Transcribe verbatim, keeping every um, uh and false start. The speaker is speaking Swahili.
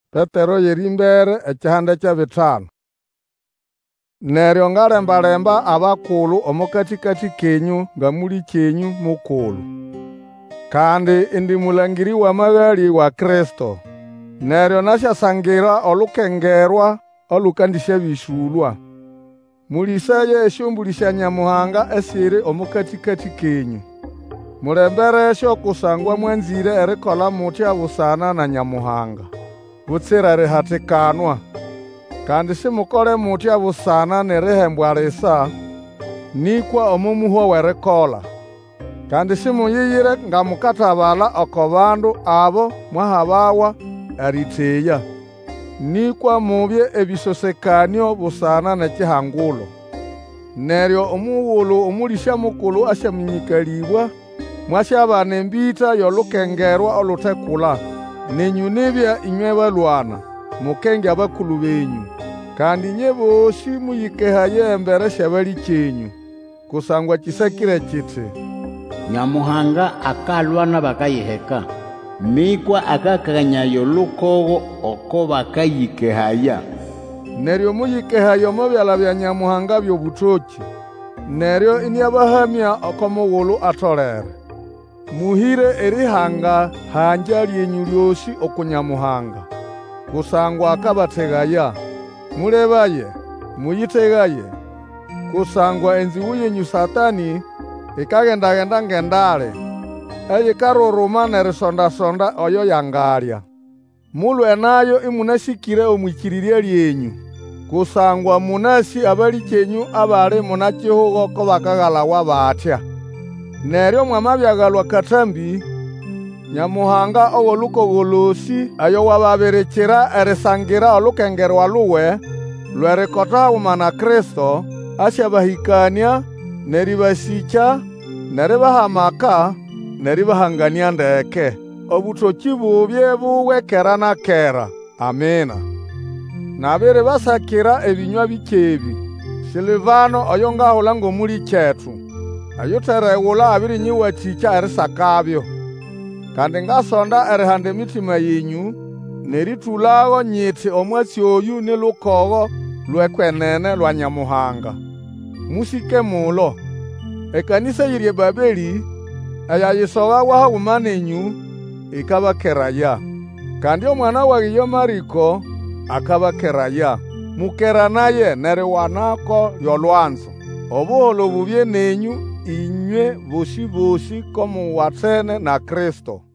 Petero yerimbere ekihanda kya bitano. Neryo ngalemba-lemba abakulu omukatikati kenyu nga muli kyenyu mukulu. Kandi indi mulangiri wa magali wa Kristo. Neryo nasyasangira olukengerwa olukandisya bishulwa. Mulisaye eshumbuli sya Nyamuhanga esiri omukatikati kenyu. Mulemberesyo kusangwa mwanzire erikola mutya busana na Nyamuhanga. Butsira rihatikanwa. Kandi simukole mutya busana nerihembwa risa, nikwa omumuhwa werikola. Kandi simuyiyire nga mukatabala oko bandu abo mwahabawa eriteya, nikwa mubye ebisosekanyo busana nekihangulo. Neryo omuwulu omulisya mukulu asyamunyikalibwa, mwasyabana embita yolukengerwa olutekula. Nenyu nibya inywe balwana, mukenge abakulu benyu. Kandi nye bosi muyikehaye embere syabali kyenyu. Kusangwa kisakire kiti, Nyamuhanga akalwana bakayiheka, nikwa akakanya yolukogo oko bakayikehaya. Neryo muyikehaye omu byala bya Nyamuhanga byobutoki. Neryo inyabahamya oko muwulu atolere. Muhire erihanga hanja lyenyu lyosi oku Nyamuhanga. Kusangwa akabategaya. Mulebaye, muyitegaye. Kusangwa enziwu yenyu Satani ikagenda-genda ngendale, eyikaruruma nerisonda-sonda oyo yangalya. Mulwe nayo imunasikire omwikirirya lyenyu. Kusangwa munasi abali kyenyu abali munakihugo ko bakagalawa batya. Neryo mwamabyagalwa katambi, Nyamuhanga owolukogolosi ayo wababirekera erisangira olukengerwa luwe, lwerikota umana Kristo, asyabahikania, neribasikya, neribahamaka, neribahangania ndeke. Obutoki bubye buwe kera na kera. Amina. Nabiri basakira ebinywa bikebi. Silivano oyo ngahula ngomuli kyetu. Ayuterewula abirinyiwathikya erisakabyo. Kandi ngasonda erihanda emitima yenyu, neritulago nyiti omwatsi oyu nilukogo lwekwenene lwa Nyamuhanga. Musike mulo. Ekanisa yiri eBabeli, eyayisogawa haguma nenyu, ikabakeraya. Kandi omwana wagiyo Mariko, akabakeraya. Mukera naye neriwanako yolwanzo. Obuholo bubye nenyu inywe bosi bosi komu watene na Kristo.